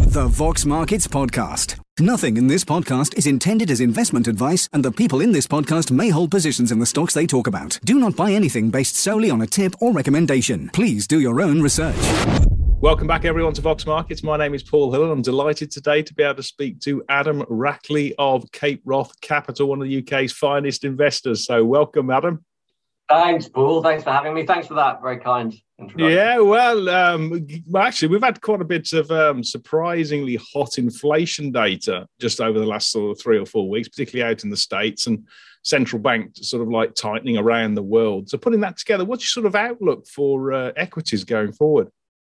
The Vox Markets Podcast. Nothing in this podcast is intended as investment advice, and the people in this podcast may hold positions in the stocks they talk about. Do not buy anything based solely on a tip or recommendation. Please do your own research. Welcome back, everyone, to Vox Markets. My name is Paul Hill, and I'm delighted today to be able to speak to Adam Rackley of Cape Wrath Capital, one of the UK's finest investors. So welcome, Adam. Thanks, Paul. Thanks for having me. Thanks for that very kind introduction. Yeah, well, actually, we've had quite a bit of surprisingly hot inflation data just over the last sort of 3 or 4 weeks, particularly out in the States, and central bank sort of like tightening around the world. So putting that together, what's your sort of outlook for equities going forward?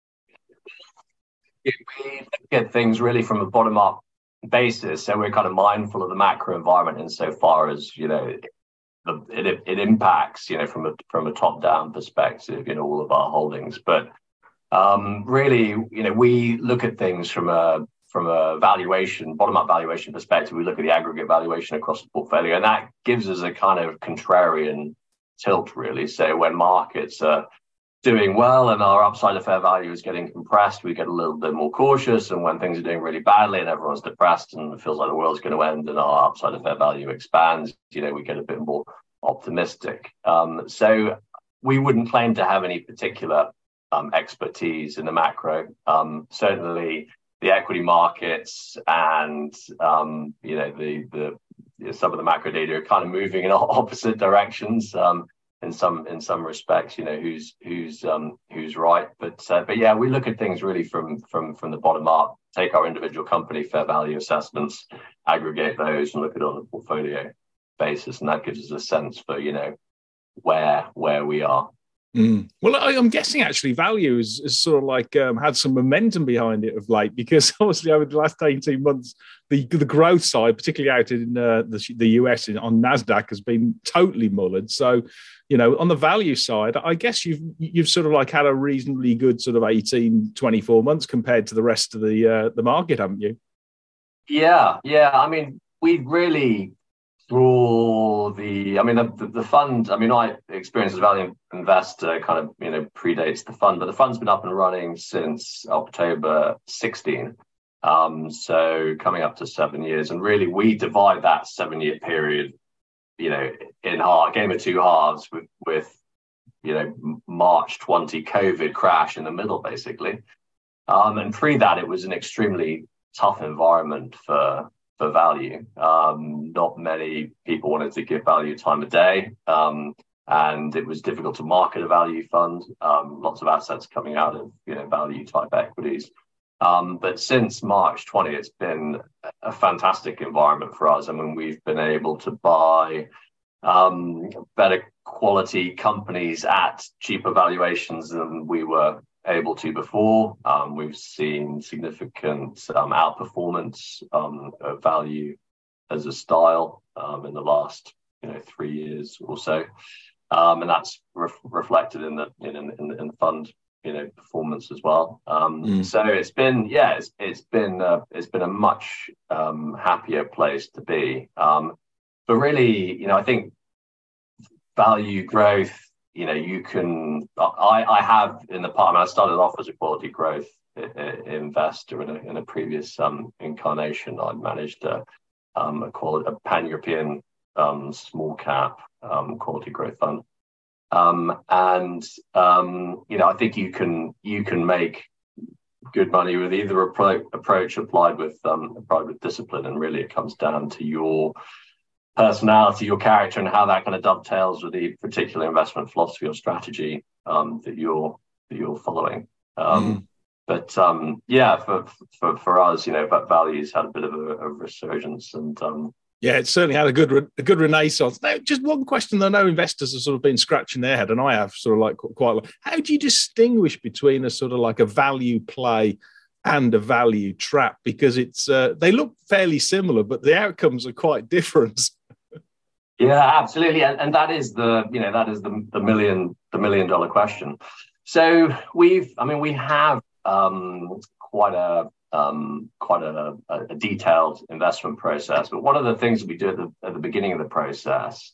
We look at things really from a bottom-up basis, so we're kind of mindful of the macro environment insofar as, you know, it impacts, you know, from a top-down perspective, you know, all of our holdings. But really, you know, we look at things from a valuation, bottom-up valuation perspective. We look at the aggregate valuation across the portfolio, and that gives us a kind of contrarian tilt, really. So when markets are doing well and our upside of fair value is getting compressed, we get a little bit more cautious. And when things are doing really badly and everyone's depressed and it feels like the world's going to end and our upside of fair value expands, you know, we get a bit more optimistic. So we wouldn't claim to have any particular expertise in the macro. Certainly the equity markets and, you know, the some of the macro data are kind of moving in opposite directions. In some respects, you know, who's right, but yeah, we look at things really from the bottom up. Take our individual company fair value assessments, aggregate those, and look at it on a portfolio basis, and that gives us a sense for, you know, where we are. Well, I'm guessing actually value is sort of like had some momentum behind it of late, because obviously over the last 18 months, the growth side, particularly out in the US on NASDAQ, has been totally mullered. So, you know, on the value side, I guess you've sort of like had a reasonably good sort of 18, 24 months compared to the rest of the market, haven't you? Yeah. I mean, we really draw the fund. I mean, my experience as a value investor kind of, you know, predates the fund, but the fund's been up and running since October 16. So coming up to 7 years, and really we divide that 7-year period, you know, in game of two halves with you know, March 20 COVID crash in the middle, basically. And pre that, it was an extremely tough environment for value. Not many people wanted to give value time of day, and it was difficult to market a value fund. Lots of assets coming out of, you know, value type equities. But since March 20, it's been a fantastic environment for us. I mean, we've been able to buy better quality companies at cheaper valuations than we were able to before. We've seen significant outperformance of value as a style in the last, you know, 3 years or so, and that's reflected in the fund, you know, performance as well. So it's been a much happier place to be. But really, you know, I think value growth, you know, I have in the past, I started off as a quality growth investor in a previous incarnation. I'd managed a pan-European small cap quality growth fund. And you know, I think you can make good money with either approach applied with discipline, and really it comes down to your personality, your character, and how that kind of dovetails with the particular investment philosophy or strategy that you're following. But yeah, for us, you know, values had a bit of a resurgence, and yeah, it certainly had a good renaissance. Now, just one question that I know investors have sort of been scratching their head, and I have sort of like quite a lot. How do you distinguish between a sort of like a value play and a value trap? Because it's they look fairly similar, but the outcomes are quite different. Yeah, absolutely, and that is the $1 million question. So we have quite a detailed investment process. But one of the things that we do at the beginning of the process,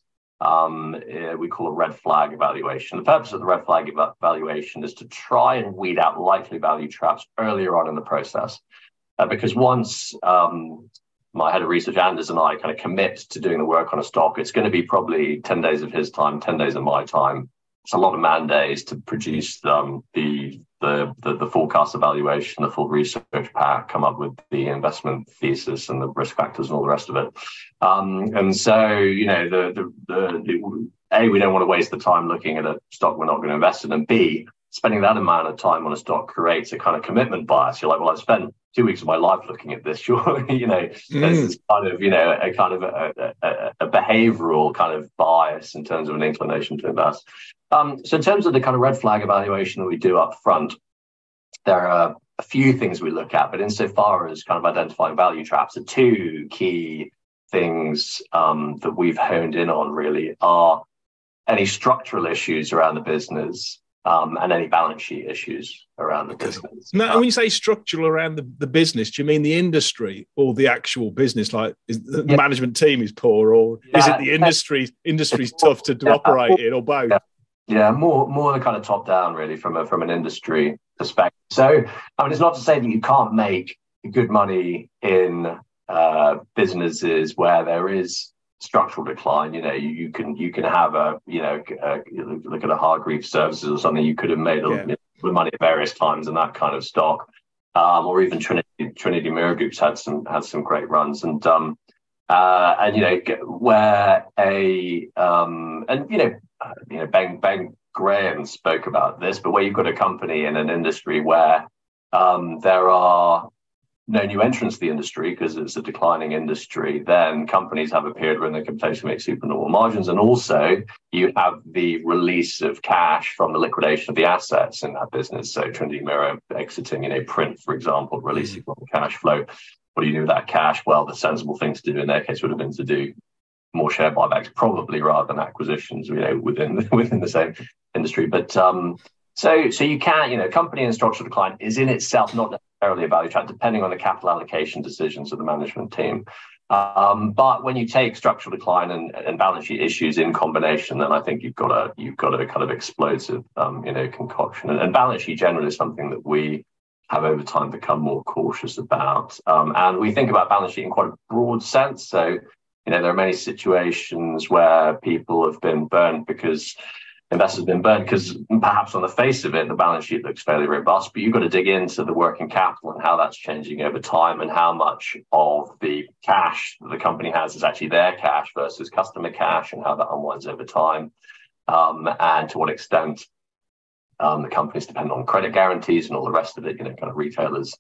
we call a red flag evaluation. The purpose of the red flag evaluation is to try and weed out likely value traps earlier on in the process. because once my head of research, Anders, and I kind of commit to doing the work on a stock, it's going to be probably 10 days of his time, 10 days of my time. It's a lot of man days to produce the forecast evaluation, the full research pack, come up with the investment thesis and the risk factors and all the rest of it. And so, you know, A, we don't want to waste the time looking at a stock we're not going to invest in, and B, spending that amount of time on a stock creates a kind of commitment bias. You're like, well, I've spent 2 weeks of my life looking at this. Sure, you know, there's this kind of, you know, a kind of a behavioral kind of bias in terms of an inclination to invest. So in terms of the kind of red flag evaluation that we do up front, there are a few things we look at, but insofar as kind of identifying value traps, the two key things that we've honed in on really are any structural issues around the business, and any balance sheet issues around the business. Now, when you say structural around the business, do you mean the industry or the actual business? Like, is the management team is poor, or is it the industry? Industry's tough to operate in, or both? Yeah, more the kind of top down, really, from an industry perspective. So, I mean, it's not to say that you can't make good money in businesses where there is structural decline. You know, you can have look at a Hargreaves Services or something. You could have made a little money at various times in that kind of stock, or even Trinity Mirror Group's had some great runs, and you know, where Ben Graham spoke about this, but where you've got a company in an industry where there are no new entrants to the industry because it's a declining industry, then companies have a period when they can potentially make supernormal margins. And also you have the release of cash from the liquidation of the assets in that business. So Trinity Mirror exiting, you know, print, for example, releasing cash flow. What do you do with that cash? Well, the sensible thing to do in their case would have been to do more share buybacks, probably, rather than acquisitions, you know, within the same industry. But so you can, you know, company in structural decline is in itself not necessarily a value trap, depending on the capital allocation decisions of the management team. But when you take structural decline and balance sheet issues in combination, then I think you've got a kind of explosive, concoction. And balance sheet generally is something that we have over time become more cautious about. And we think about balance sheet in quite a broad sense. So, you know, there are many situations where people have been burnt because investors have been burnt because perhaps on the face of it, the balance sheet looks fairly robust, but you've got to dig into the working capital and how that's changing over time and how much of the cash that the company has is actually their cash versus customer cash and how that unwinds over time. And to what extent the companies depend on credit guarantees and all the rest of it, you know, kind of retailers,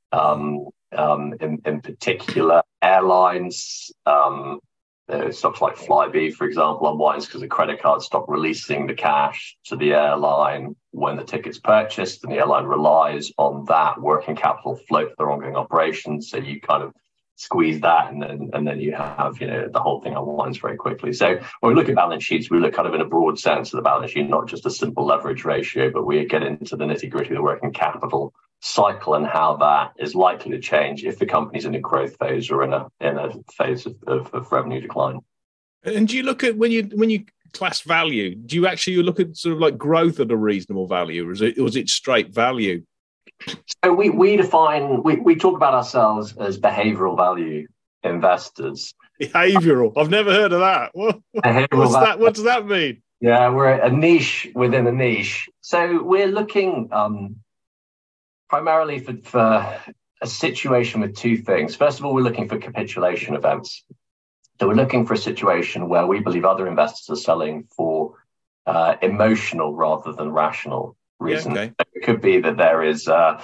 in particular, airlines, stocks like Flybe, for example, unwinds because the credit cards stop releasing the cash to the airline when the ticket's purchased, and the airline relies on that working capital flow for their ongoing operations. So you kind of squeeze that, and then you have, you know, the whole thing unwinds very quickly. So when we look at balance sheets, we look kind of in a broad sense of the balance sheet, not just a simple leverage ratio, but we get into the nitty gritty of the working capital cycle and how that is likely to change if the company's in a growth phase or in a phase of revenue decline. And do you look at when you class value, do you actually look at sort of like growth at a reasonable value, or is it straight value? So we talk about ourselves as behavioral value investors. Behavioral? I've never heard of that. What does that mean? Yeah, we're a niche within a niche. So we're looking primarily for a situation with two things. First of all, we're looking for capitulation events. So we're looking for a situation where we believe other investors are selling for emotional rather than rational reasons. Yeah, okay. It could be that there is a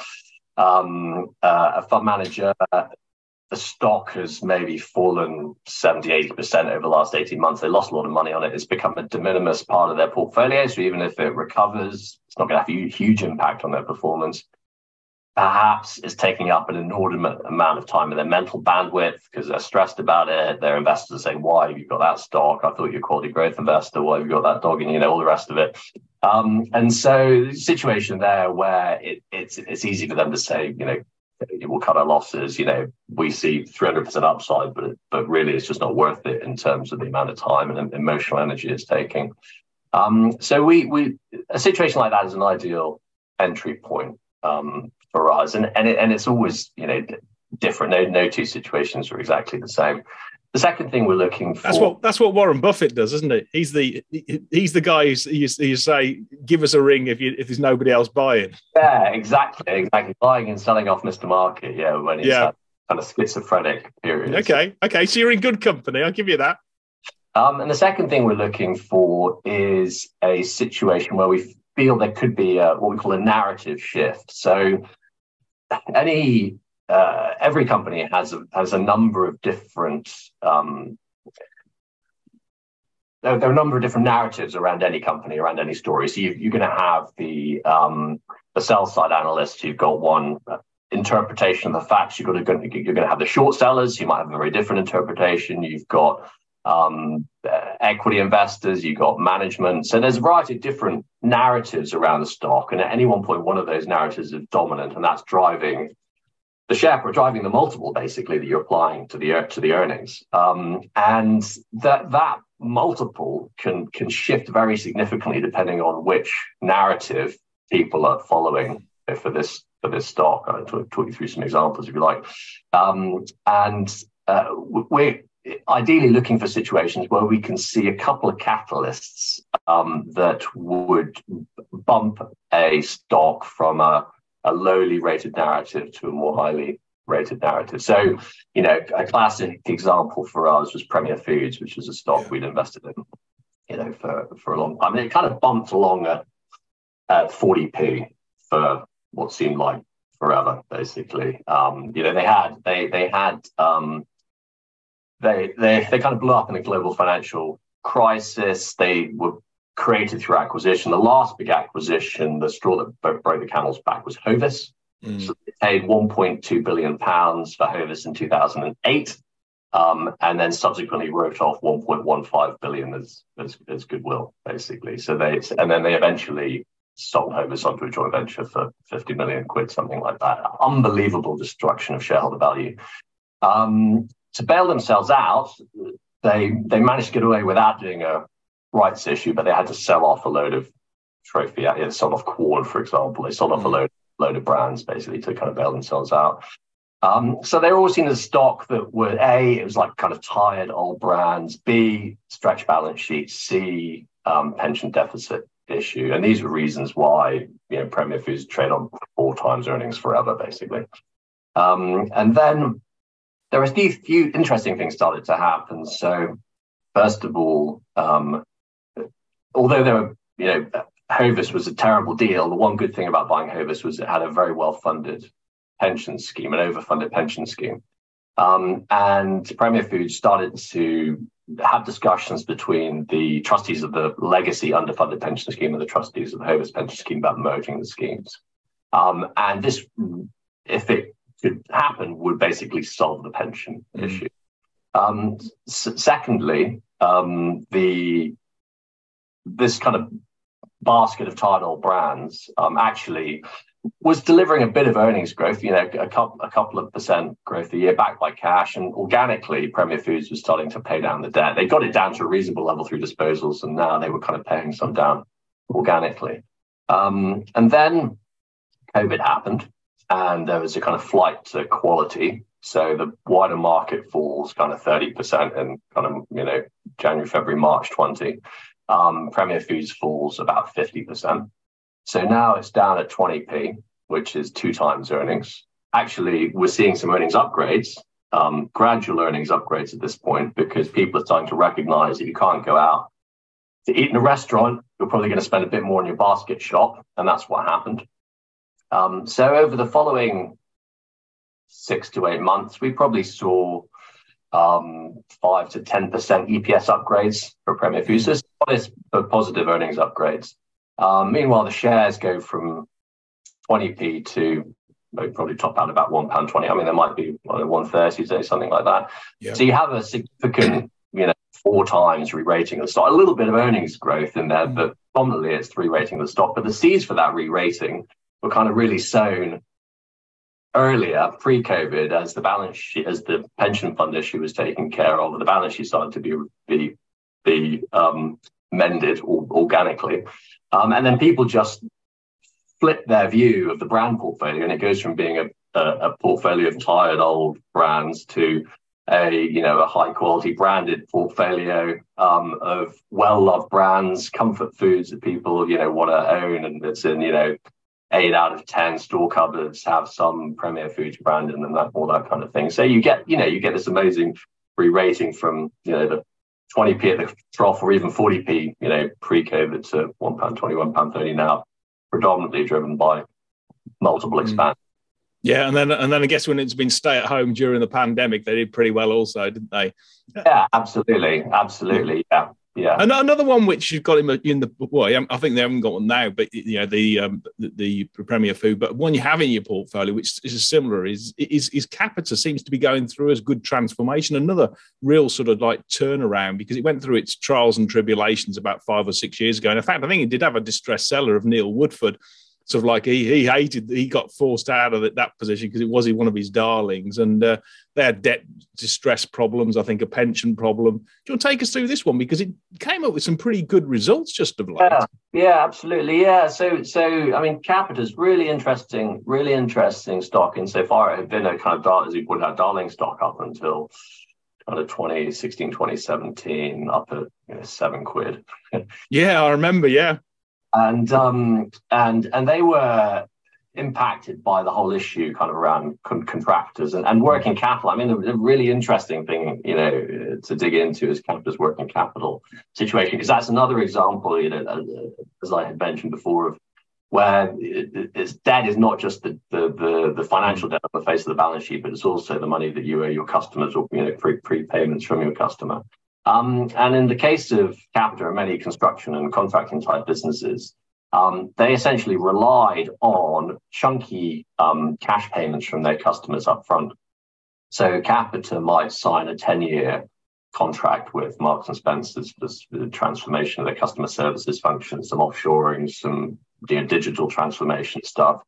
fund manager, the stock has maybe fallen 70-80% over the last 18 months. They lost a lot of money on it. It's become a de minimis part of their portfolio. So even if it recovers, it's not going to have a huge impact on their performance. Perhaps it's taking up an inordinate amount of time in their mental bandwidth because they're stressed about it. Their investors are saying, why have you got that stock? I thought you're a quality growth investor. Why have you got that dog? And, you know, all the rest of it. And so the situation there where it's easy for them to say, you know, we'll cut our losses. You know, we see 300% upside, but really it's just not worth it in terms of the amount of time and emotional energy it's taking. So a situation like that is an ideal entry point for us, and it's always, you know, different. No two situations are exactly the same. The second thing we're looking for... That's what Warren Buffett does, isn't it? He's the guy you say, give us a ring if there's nobody else buying. Yeah, exactly. Buying and selling off Mr. Market, when he's had kind of schizophrenic periods. Okay, so you're in good company, I'll give you that. And the second thing we're looking for is a situation where we feel there could be what we call a narrative shift. So every company has a number of different there are a number of different narratives around any company, around any story. So you're going to have the sell side analysts who've got one interpretation of the facts. You're going to have the short sellers who might have a very different interpretation. You've got equity investors, you've got management. So there's a variety of different narratives around the stock, and at any one point, one of those narratives is dominant, and that's driving the share price, driving the multiple basically that you're applying to the earnings. And that multiple can shift very significantly depending on which narrative people are following for this stock. I'll talk you through some examples if you like. We're ideally looking for situations where we can see a couple of catalysts that would bump a stock from a lowly rated narrative to a more highly rated narrative. So, a classic example for us was Premier Foods, which was a stock we'd invested in, for a long time. And it kind of bumped along at 40p for what seemed like forever, basically. They kind of blew up in the global financial crisis. They were created through acquisition. The last big acquisition, the straw that broke the camel's back, was Hovis. So they paid £1.2 billion for Hovis in 2008, and then subsequently wrote off £1.15 billion as goodwill, basically. And then they eventually sold Hovis onto a joint venture for 50 million quid, something like that. Unbelievable destruction of shareholder value. To bail themselves out, they managed to get away without doing a rights issue, but they had to sell off a load of trophy. They sold off Quorn, for example. They sold off a load of brands, basically, to kind of bail themselves out. So they were all seen as stock that were, A, it was like kind of tired old brands, B, stretch balance sheets, C, pension deficit issue. And these were reasons why Premier Foods trade on 4 times earnings forever, basically. And then there were a few interesting things started to happen. So first of all, although there were, Hovis was a terrible deal, the one good thing about buying Hovis was it had a very well-funded pension scheme, an overfunded pension scheme. And Premier Foods started to have discussions between the trustees of the legacy underfunded pension scheme and the trustees of the Hovis pension scheme about merging the schemes. And this, if it could happen, would basically solve the pension issue. Secondly, this kind of basket of tired old brands actually was delivering a bit of earnings growth, a couple of percent growth a year, backed by cash, and organically Premier Foods was starting to pay down the debt. They got it down to a reasonable level through disposals, and now they were kind of paying some down organically. And then COVID happened, and there was a kind of flight to quality. So the wider market falls kind of 30% in kind of, January, February, March 20. Premier Foods falls about 50%. So now it's down at 20p, which is 2 times earnings. Actually, we're seeing some earnings upgrades, gradual earnings upgrades at this point, because people are starting to recognize that you can't go out to eat in a restaurant. You're probably going to spend a bit more in your basket shop. And that's what happened. So over the following 6 to 8 months, we probably saw 5 to 10% EPS upgrades for Premier Foods. So it's positive earnings upgrades. Meanwhile, the shares go from 20p to probably top out about £1.20. I mean, there might be 130 today, something like that. Yeah. So you have a significant, 4 times re-rating of the stock. A little bit of earnings growth in there, but predominantly it's re-rating of the stock. But the seeds for that re-rating were kind of really sown earlier, pre-COVID, as the balance sheet, as the pension fund issue was taken care of, the balance sheet started to be mended organically. And then people just flip their view of the brand portfolio, and it goes from being a portfolio of tired old brands to a high quality branded portfolio of well-loved brands, comfort foods that people, want to own, and it's in, 8 out of 10 store cupboards have some Premier Foods brand in them, all that kind of thing. So you get this amazing re-rating from, the 20p at the trough, or even 40p, pre-COVID, to £1.20, £1.30 now, predominantly driven by multiple expansions. Yeah, and then I guess when it's been stay at home during the pandemic, they did pretty well also, didn't they? Yeah, absolutely, yeah. And another one which you've got in the I think they haven't got one now, but the Premier Food, but one you have in your portfolio which is similar is Capita. Seems to be going through a good transformation, another real sort of like turnaround, because it went through its trials and tribulations about 5 or 6 years ago. And in fact, I think it did have a distressed seller of Neil Woodford. Sort of like he got forced out of that position because it was one of his darlings, and they had debt distress problems, I think a pension problem. Do you want to take us through this one, because it came up with some pretty good results just of late? Yeah, absolutely. Yeah. So I mean, Capita's really interesting stock insofar it had been a kind of, as you pointed out, darling stock up until kind of 2016, 2017, up at £7. Yeah, I remember. Yeah. And they were impacted by the whole issue kind of around contractors and working capital. I mean, the really interesting thing, to dig into is Capita's working capital situation, because that's another example, as I had mentioned before, of where its debt is not just the financial debt on the face of the balance sheet, but it's also the money that you owe your customers, or prepayments from your customer. And in the case of Capita and many construction and contracting type businesses, they essentially relied on chunky cash payments from their customers up front. So Capita might sign a 10-year contract with Marks and Spencer's for the transformation of their customer services function, some offshoring, some digital transformation stuff.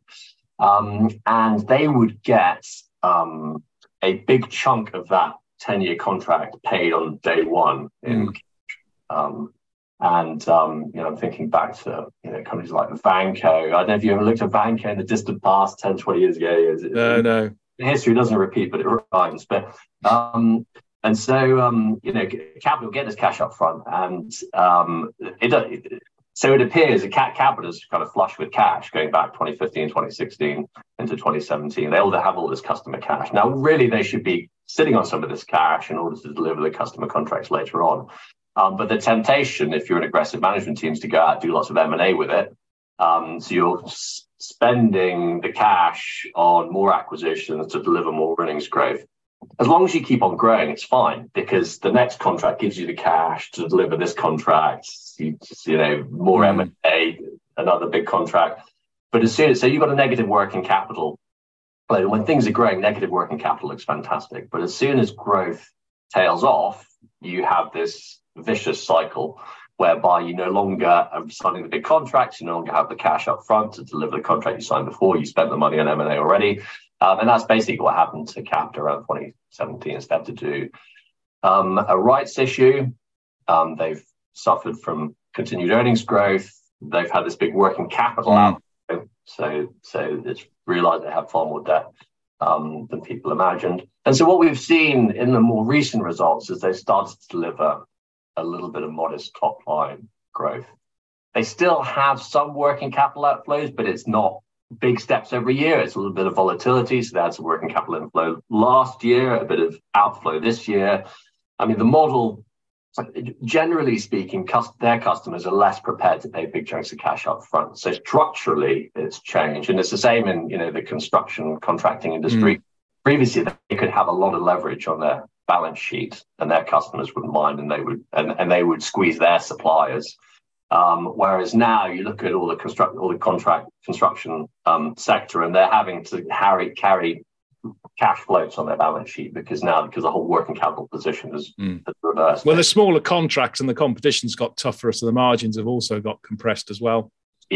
And they would get a big chunk of that 10-year contract paid on day one I'm thinking back to companies like Vanco. I don't know if you ever looked at Vanco in the distant past, 10, 20 years ago. No. History doesn't repeat, but it rhymes. But and so Capita will get this cash up front, and so it appears that Capita's kind of flush with cash going back 2015, 2016 into 2017. They all have all this customer cash. Now, really, they should be sitting on some of this cash in order to deliver the customer contracts later on. But the temptation, if you're an aggressive management team, is to go out and do lots of M&A with it. So you're spending the cash on more acquisitions to deliver more earnings growth. As long as you keep on growing, it's fine, because the next contract gives you the cash to deliver this contract, more M&A, another big contract. But as soon as, so you've got a negative working capital. When things are growing, negative working capital looks fantastic. But as soon as growth tails off, you have this vicious cycle whereby you no longer are signing the big contracts, you no longer have the cash up front to deliver the contract you signed before, you spent the money on M&A already. And that's basically what happened to Capita around 2017. Instead to do a rights issue, they've suffered from continued earnings growth. They've had this big working capital out. So it's realized they have far more debt than people imagined. And so what we've seen in the more recent results is they've started to deliver a little bit of modest top line growth. They still have some working capital outflows, but it's not big steps every year. It's a little bit of volatility. So they had some working capital inflow last year, a bit of outflow this year. I mean, the model, generally speaking, their customers are less prepared to pay big chunks of cash up front. So structurally, it's changed. And it's the same in, the construction contracting industry. Previously, they could have a lot of leverage on their balance sheet, and their customers wouldn't mind, and they would squeeze their suppliers. Whereas now you look at all the construction sector, and they're having to carry cash floats on their balance sheet because the whole working capital position is reversed. Well, the smaller contracts and the competition's got tougher, so the margins have also got compressed as well. Yeah,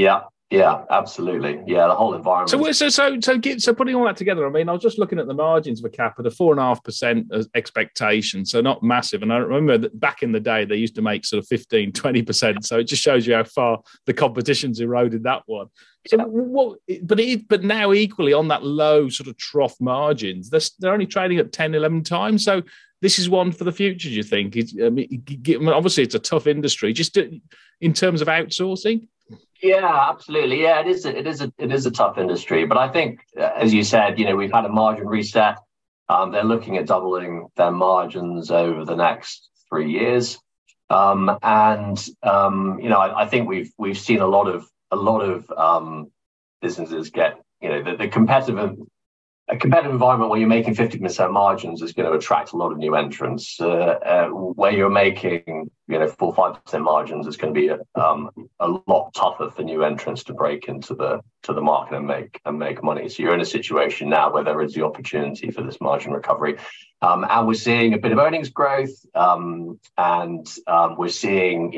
Yeah, absolutely. Yeah, the whole environment. So putting all that together, I mean, I was just looking at the margins of Capita, 4.5% as expectation, so not massive. And I remember that back in the day, they used to make sort of 15, 20%. So it just shows you how far the competition's eroded that one. So but now equally on that low sort of trough margins, they're only trading at 10, 11 times. So this is one for the future, do you think? Obviously, it's a tough industry, just in terms of outsourcing. Yeah, absolutely. Yeah, it is a tough industry, but I think, as you said, we've had a margin reset. They're looking at doubling their margins over the next 3 years, I think we've seen a lot of businesses get the competitive environment where you're making 50% margins is going to attract a lot of new entrants. Where you're making 4-5% margins is going to be a lot tougher for new entrants to break into the market and make money. So you're in a situation now where there is the opportunity for this margin recovery, and we're seeing a bit of earnings growth, and we're seeing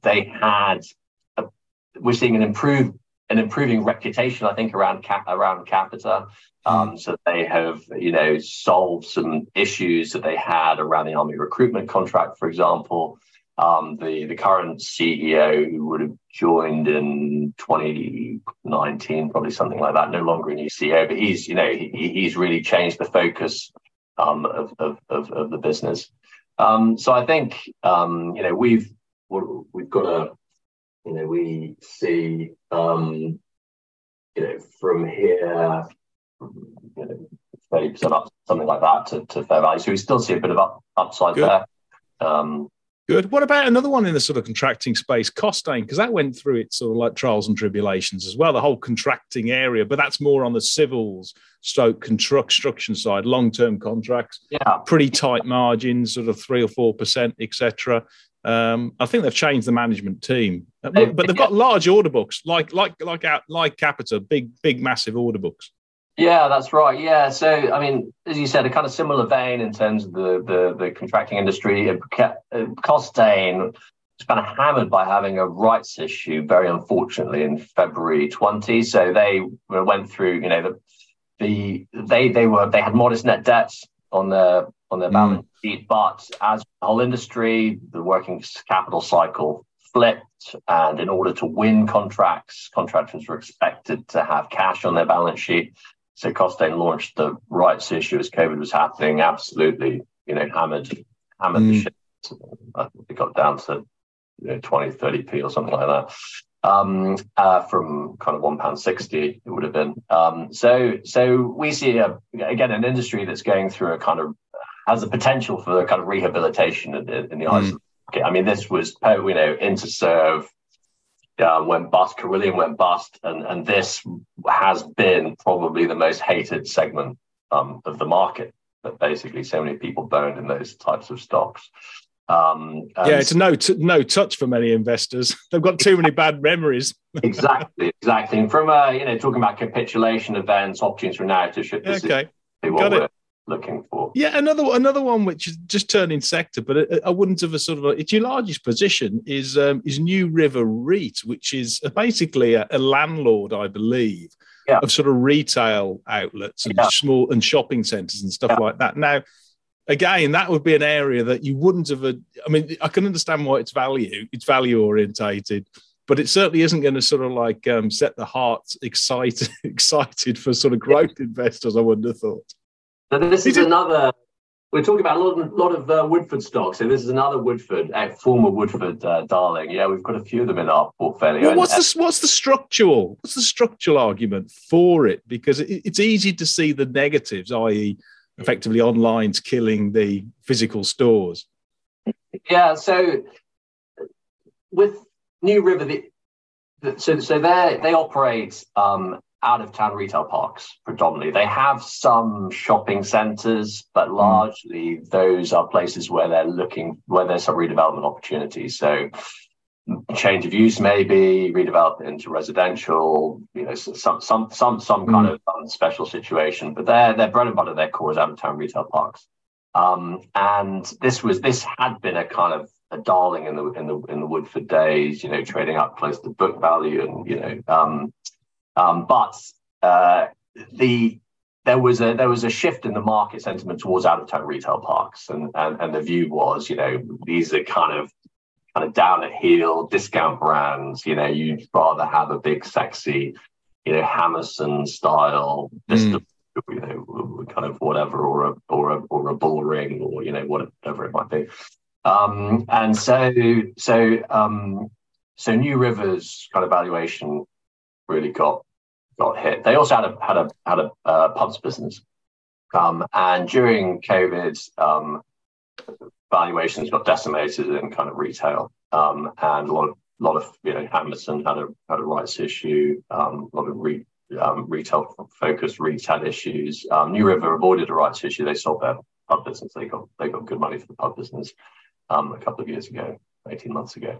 we're seeing an improving reputation, I think, around Capita. So they have, solved some issues that they had around the Army recruitment contract, for example. The current CEO, who would have joined in 2019, probably something like that, no longer a new CEO, but he's really changed the focus of the business. So I think we've got a we see from here 30% up, something like that, to fair value. So we still see a bit of upside there. Good. What about another one in the sort of contracting space, Costain? Because that went through its sort of like trials and tribulations as well, the whole contracting area, but that's more on the civils construction side, long-term contracts, pretty tight margins, sort of 3 or 4%, etc. I think they've changed the management team, but they've got large order books, like Capita, big, massive order books. Yeah, that's right. Yeah, so I mean, as you said, a kind of similar vein in terms of the contracting industry. Costain was kind of hammered by having a rights issue, very unfortunately, in February 20. So they went through, they had modest net debts on their balance sheet, but as the whole industry, the working capital cycle flipped, and in order to win contracts, contractors were expected to have cash on their balance sheet. So Costain launched the rights issue as COVID was happening, absolutely, hammered the shit. I think it got down to 20, 30p or something like that, from kind of £1.60 it would have been. So we see again an industry that's going through has the potential for a kind of rehabilitation in the eyes of the market. I mean, this was Interserve went bust, Carillion went bust, and this has been probably the most hated segment of the market. But basically, so many people burned in those types of stocks. It's no touch for many investors. They've got too many bad memories. Exactly. And from talking about capitulation events, opportunities for narrative shift. Okay, got it. Looking for. Yeah, another one which is just turning sector, but I wouldn't have it's your largest position is New River REIT, which is basically a landlord, I believe, of sort of retail outlets and small and shopping centres and stuff like that. Now, again, that would be an area that you wouldn't have. I mean, I can understand why it's value orientated, but it certainly isn't going to sort of like set the hearts excited for sort of growth investors. I wouldn't have thought. So this is another. We're talking about a lot of Woodford stocks. So this is another Woodford, former Woodford darling. Yeah, we've got a few of them in our portfolio. Well, what's the structural argument for it? Because it's easy to see the negatives, i.e., effectively online's killing the physical stores. Yeah. So with New River, they operate out-of-town retail parks predominantly. They have some shopping centres, but largely those are places where there's some redevelopment opportunities. So change of use, maybe redevelop it into residential, some kind of special situation. But their bread and butter, their core is out-of-town retail parks. And this had been a kind of darling in the Woodford days, trading up close to book value, and there was a shift in the market sentiment towards out-of-town retail parks, and the view was, these are kind of down at heel discount brands. You'd rather have a big sexy, Hammerson style, kind of whatever, or a Bullring, or whatever it might be. And so New River's kind of valuation really got hit. They also had a pubs business, and during COVID, valuations got decimated in kind of retail, and a lot of Hammerson had a rights issue, a lot of retail focused retail issues. New River avoided a rights issue. They sold their pub business. They got good money for the pub business a couple of years ago, 18 months ago.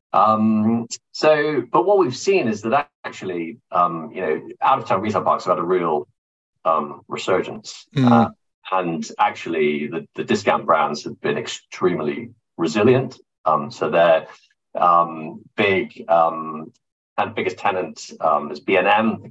But what we've seen is that actually, out-of-town retail parks have had a real resurgence. And actually, the discount brands have been extremely resilient. So they're big, and biggest tenant is B&M.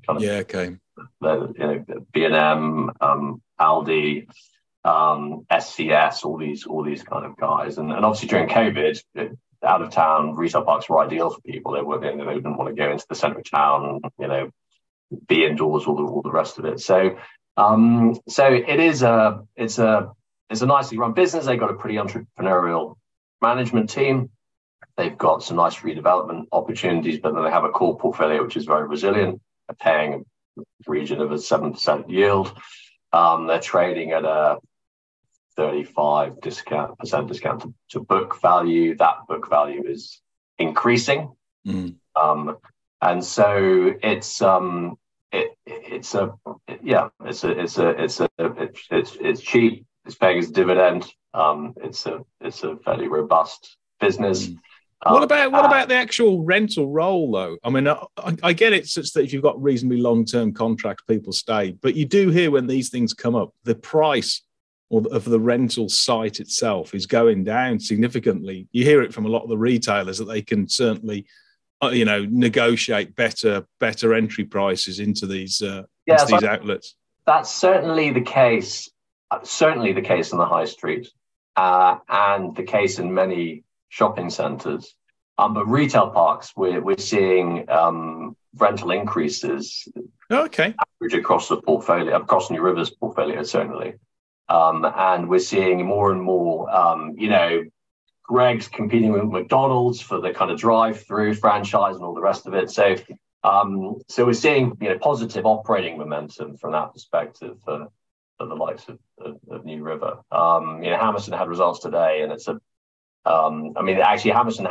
B&M, Aldi, SCS, all these kind of guys, and obviously during COVID, out-of-town retail parks were ideal for people. They didn't want to go into the centre of town, be indoors, all the rest of it. So it's a nicely run business. They've got a pretty entrepreneurial management team. They've got some nice redevelopment opportunities, but then they have a core portfolio which is very resilient. They're paying a region of a 7% yield. They're trading at a 35% discount to book value. That book value is increasing, and so it's cheap. It's paying its dividend. It's a fairly robust business. What about the actual rental role, though? I mean, I get it such that if you've got reasonably long-term contracts, people stay. But you do hear when these things come up, the price of the rental site itself is going down significantly. You hear it from a lot of the retailers that they can certainly, negotiate better entry prices into these outlets. That's certainly the case. Certainly the case on the high street, and the case in many shopping centres. But retail parks, we're seeing rental increases. Okay. Average across the portfolio, across New River's portfolio, certainly. And we're seeing more and more, Greggs competing with McDonald's for the kind of drive-through franchise and all the rest of it. So we're seeing, positive operating momentum from that perspective for the likes of New River. Hammerson had results today, and it's actually Hammerson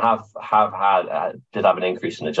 did have an increase in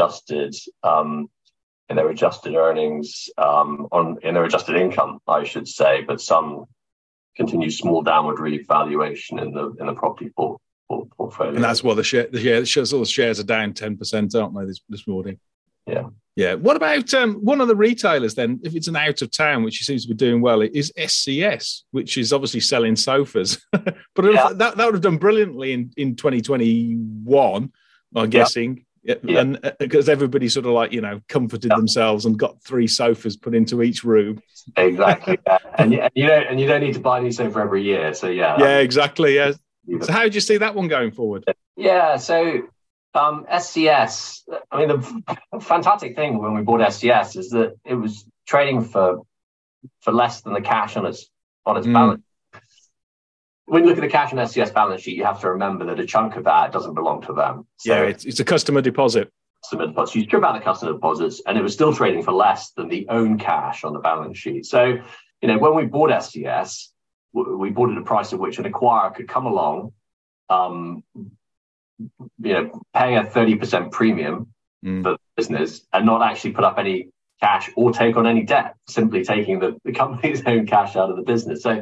in their adjusted earnings, in their adjusted income, I should say, but some continued small downward revaluation in the property portfolio. And that's why the shares are down 10%, aren't they, this morning? Yeah. Yeah. What about one of the retailers then, if it's an out of town, which seems to be doing well, it is SCS, which is obviously selling sofas. But that would have done brilliantly in 2021, I'm guessing. Yeah. And because everybody sort of comforted themselves and got 3 sofas put into each room. Exactly. Yeah. and you don't need to buy a new sofa every year. So yeah, exactly. Yeah. So how do you see that one going forward? Yeah. So SCS, the fantastic thing when we bought SCS is that it was trading for less than the cash on its balance. When you look at the cash on SCS balance sheet, you have to remember that a chunk of that doesn't belong to them. So it's a customer deposit. You strip out the customer deposits, and it was still trading for less than the own cash on the balance sheet. So, when we bought SCS, we bought it at a price at which an acquirer could come along, paying a 30% premium for the business and not actually put up any cash or take on any debt, simply taking the company's own cash out of the business. So,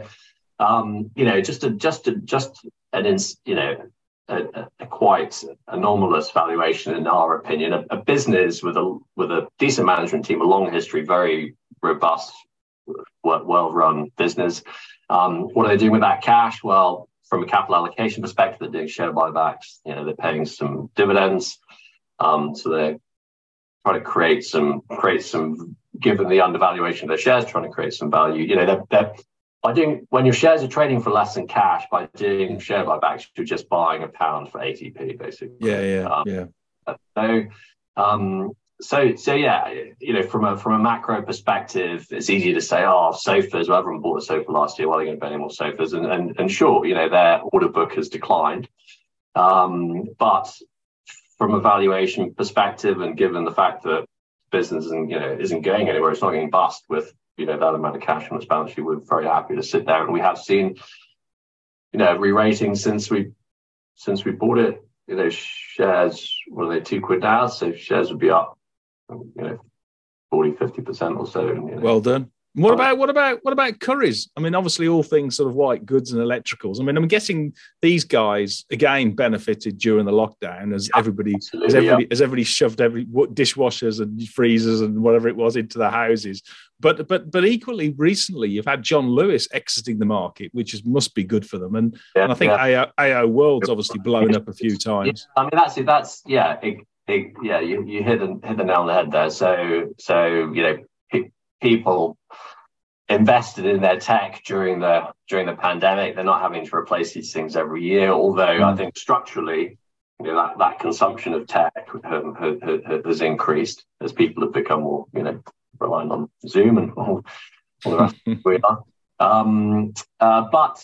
a quite anomalous valuation in our opinion. A business with a decent management team, a long history, very robust, well-run business. What are they doing with that cash? Well, from a capital allocation perspective, they're doing share buybacks. They're paying some dividends. So they're trying to create some, given the undervaluation of their shares, trying to create some value. They're by doing, when your shares are trading for less than cash, by doing share buybacks, you're just buying a pound for 80p, basically. Yeah. So yeah, from a macro perspective, it's easy to say, sofas. Well, everyone bought a sofa last year. Well, they're going to buy any more sofas, and sure, their order book has declined. But from a valuation perspective, and given the fact that business isn't going anywhere, it's not getting bust with that amount of cash on its balance sheet, we're very happy to sit there. And we have seen re-rating since we bought it. Shares, what are they, £2 now? So shares would be up 40-50% or so. Well done. What about Currys? I mean, obviously all things sort of white goods and electricals. I mean, I'm guessing these guys again benefited during the lockdown as everybody shoved every dishwashers and freezers and whatever it was into their houses. But equally recently, you've had John Lewis exiting the market, which must be good for them. And I think AO World's obviously blown up a few times. I mean, that's you hit the nail on the head there. So people invested in their tech during the pandemic. They're not having to replace these things every year. Although I think structurally, that consumption of tech has increased as people have become more reliant on Zoom and all the rest of we are. But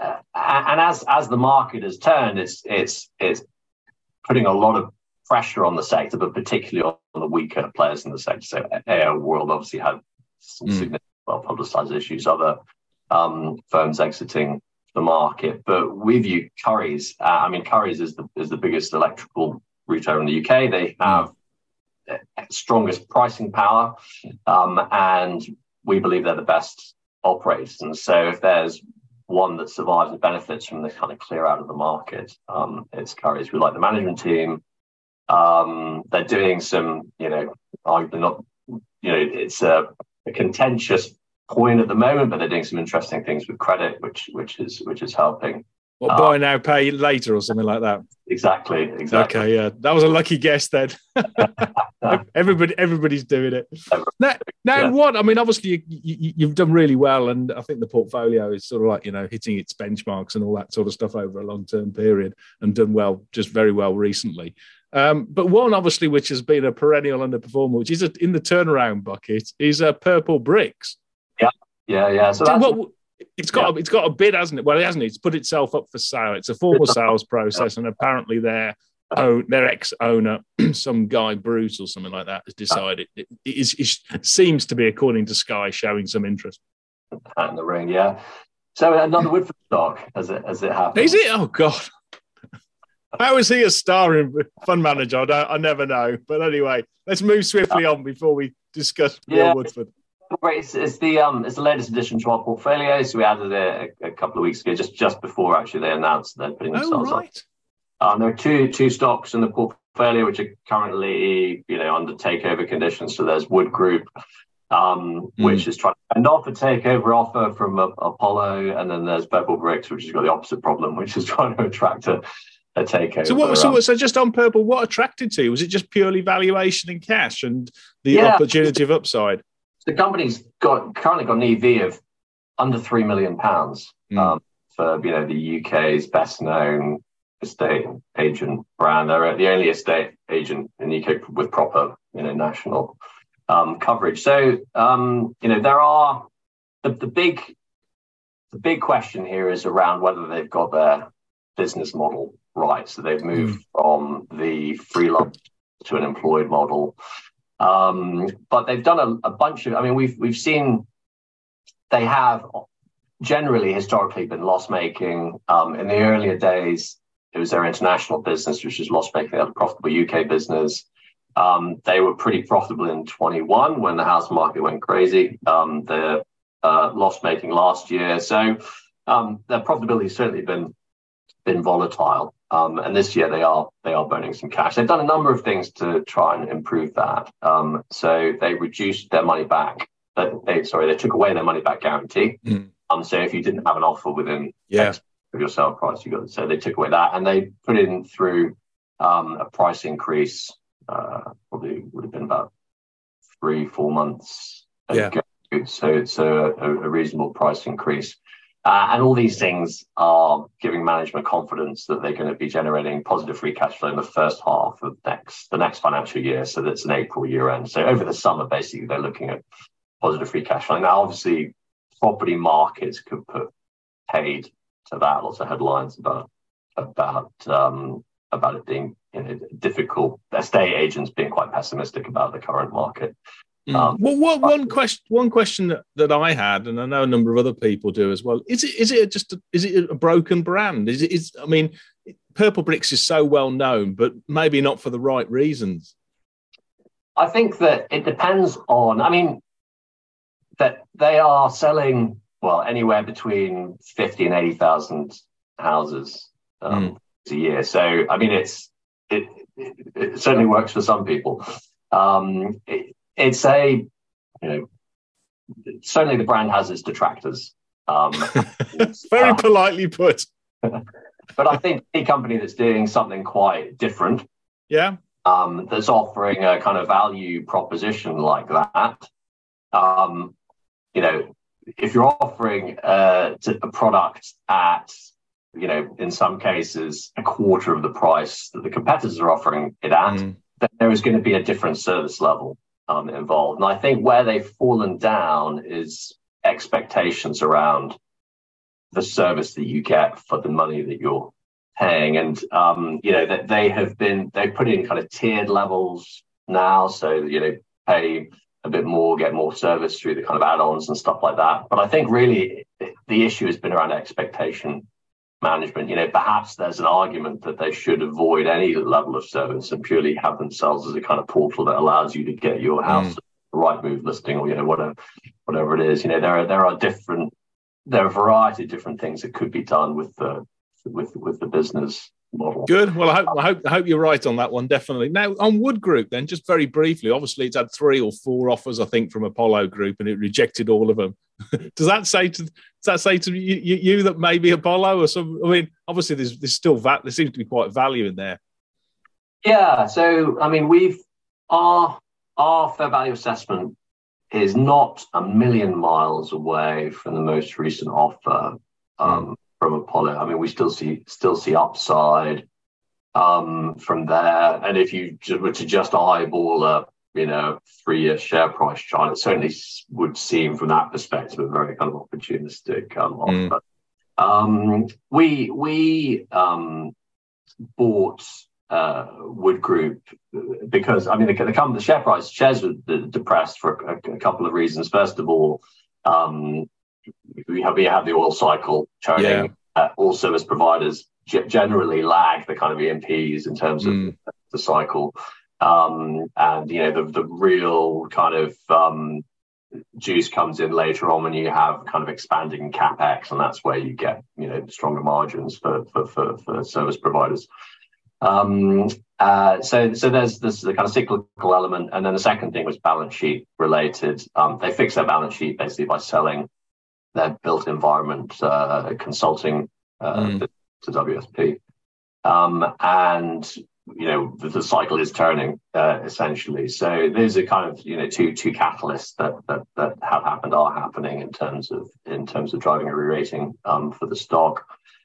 as the market has turned, it's putting a lot of pressure on the sector, but particularly on the weaker players in the sector. So AO World obviously had some significant, well-publicized issues, other firms exiting the market. But we view Currys. Currys is the biggest electrical retailer in the UK. They have strongest pricing power, and we believe they're the best operators. And so if there's one that survives and benefits from the kind of clear out of the market, it's Currys. We like the management team. They're doing some, arguably not, it's a contentious point at the moment, but they're doing some interesting things with credit, which is helping. What, buy now, pay later, or something like that? Exactly. Okay, yeah, that was a lucky guess then. Everybody's doing it now. What I mean, obviously you've done really well, and I think the portfolio is sort of like hitting its benchmarks and all that sort of stuff over a long-term period, and done well, just very well recently. But one obviously which has been a perennial underperformer, which is in the turnaround bucket, is Purple Bricks. Yeah. So it's got a bid, hasn't it? Well, it hasn't. It's put itself up for sale. It's a formal sales process, and apparently their ex-owner, some guy Bruce or something like that, has decided it seems to be, according to Sky, showing some interest. Hat in the ring, yeah. So another Woodford stock, as it happens. Is it? Oh God. How is he a star in Fund Manager? I never know. But anyway, let's move swiftly on before we discuss Real Woodford. It's the latest addition to our portfolio. So we added it a couple of weeks ago, just before actually they announced they're putting themselves up. There are two stocks in the portfolio which are currently under takeover conditions. So there's Wood Group, which is trying to fend off a takeover offer from Apollo, and then there's Purple Bricks, which has got the opposite problem, which is trying to attract a takeover. So just on Purple, what attracted to you? Was it just purely valuation and cash and the opportunity of upside? The company's currently got an EV of under £3 million for the UK's best known estate agent brand. They're the only estate agent in the UK with proper national coverage. So there are the big question here is around whether they've got their business model right. So they've moved from the freelance to an employed model. But they've done a bunch of, we've seen they have generally historically been loss-making. In the earlier days, it was their international business, which was loss-making. They had a profitable UK business. They were pretty profitable in 21 when the house market went crazy. They're loss-making last year. So their profitability has certainly been volatile. And this year they are burning some cash. They've done a number of things to try and improve that. So they reduced their money back. They took away their money back guarantee. So if you didn't have an offer within X of your sale price. So they took away that, and they put in through a price increase. Probably would have been about 3-4 months ago. So it's a reasonable price increase. And all these things are giving management confidence that they're going to be generating positive free cash flow in the first half of the next financial year. So that's an April year end. So over the summer, basically, they're looking at positive free cash flow. Now, obviously, property markets could put paid to that. Lots of headlines about it being difficult. Estate agents being quite pessimistic about the current market. One question that I had, and I know a number of other people do as well, is it a broken brand? I mean, Purple Bricks is so well known, but maybe not for the right reasons. I think that it depends on. I mean, that they are selling anywhere between 50 and 80,000 houses a year. So I mean, it certainly works for some people. It's certainly the brand has its detractors. Very politely put. But I think a company that's doing something quite different, that's offering a kind of value proposition like that, if you're offering a product at, in some cases, a quarter of the price that the competitors are offering it at, then there is going to be a different service level involved. And I think where they've fallen down is expectations around the service that you get for the money that you're paying. And, that they've put in kind of tiered levels now. So, pay a bit more, get more service through the kind of add-ons and stuff like that. But I think really the issue has been around expectation management. Perhaps there's an argument that they should avoid any level of service and purely have themselves as a kind of portal that allows you to get your house Rightmove listing, or whatever it is. There are a variety of different things that could be done with the business model. Good. Well, I hope you're right on that one, definitely. Now, on Wood Group, then, just very briefly, obviously it's had 3 or 4 offers, I think, from Apollo Group, and it rejected all of them. Does that say to you that maybe Apollo or some? I mean, obviously there's still there seems to be quite value in there. Yeah. So I mean, our fair value assessment is not a million miles away from the most recent offer from Apollo. I mean, we still see upside from there. And if you were to just eyeball a 3-year share price chart, it certainly would seem from that perspective a very kind of opportunistic offer. We bought Wood Group because the shares were depressed for a couple of reasons. First of all, we have the oil cycle churning. All service providers generally lag the kind of E&Ps in terms of the cycle. And the real kind of juice comes in later on when you have kind of expanding capex, and that's where you get stronger margins for service providers. So there's this kind of cyclical element, and then the second thing was balance sheet related. They fixed their balance sheet basically by selling their built environment consulting to WSP, and the cycle is turning essentially. So those are kind of two catalysts that have happened, are happening in terms of driving a re-rating for the stock.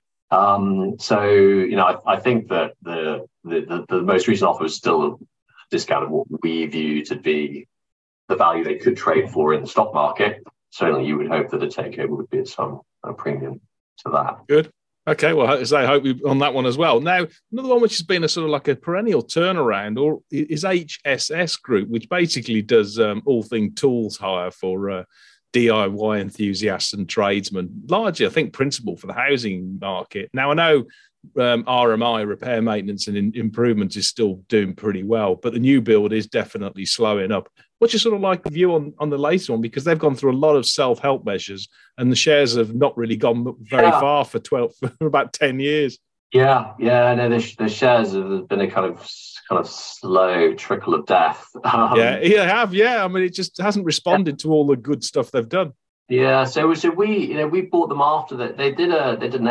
I think that the most recent offer is still a discount of what we view to be the value they could trade for in the stock market. Certainly, you would hope that a takeover would be at some premium to that. Good. Okay, well, I hope you on that one as well. Now, another one which has been a sort of like a perennial turnaround is HSS Group, which basically does all things tools hire for DIY enthusiasts and tradesmen, largely, I think, principal for the housing market. Now, I know RMI, repair, maintenance and improvement, is still doing pretty well, but the new build is definitely slowing up. What's your sort of like view on the latest one? Because they've gone through a lot of self-help measures and the shares have not really gone very far for about 10 years. No, the shares have been a kind of slow trickle of death. I mean, it just hasn't responded to all the good stuff they've done. So we bought them after that. They did an